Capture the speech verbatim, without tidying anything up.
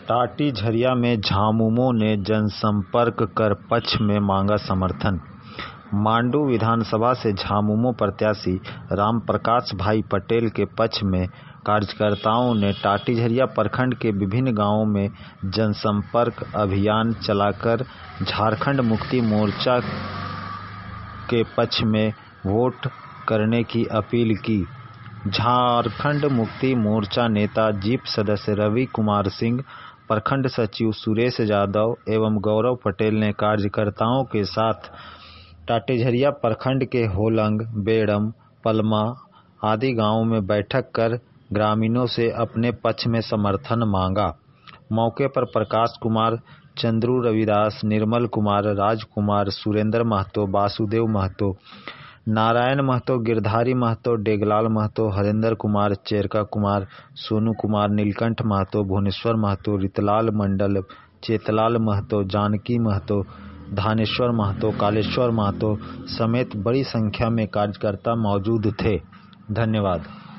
टाटी झरिया में झामुमो ने जनसंपर्क कर पक्ष में मांगा समर्थन। मांडू विधानसभा से झामुमो प्रत्याशी रामप्रकाश भाई पटेल के पक्ष में कार्यकर्ताओं ने टाटी झरिया प्रखंड के विभिन्न गांवों में जनसंपर्क अभियान चलाकर झारखंड मुक्ति मोर्चा के पक्ष में वोट करने की अपील की। झारखंड मुक्ति मोर्चा नेता जीप सदस्य रवि कुमार सिंह, प्रखंड सचिव सुरेश यादव एवं गौरव पटेल ने कार्यकर्ताओं के साथ टाटीझरिया प्रखंड के होलंग, बेड़म, पलमा आदि गांवों में बैठक कर ग्रामीणों से अपने पक्ष में समर्थन मांगा। मौके पर प्रकाश कुमार, चंद्रू रविदास, निर्मल कुमार, राजकुमार, सुरेंद्र महतो, वासुदेव महतो, नारायण महतो, गिरधारी महतो, डेगलाल महतो, हरेंद्र कुमार, चेरका कुमार, सोनू कुमार, नीलकंठ महतो, भुवनेश्वर महतो, रितलाल मंडल, चेतलाल महतो, जानकी महतो, धानेश्वर महतो, कालेश्वर महतो समेत बड़ी संख्या में कार्यकर्ता मौजूद थे। धन्यवाद।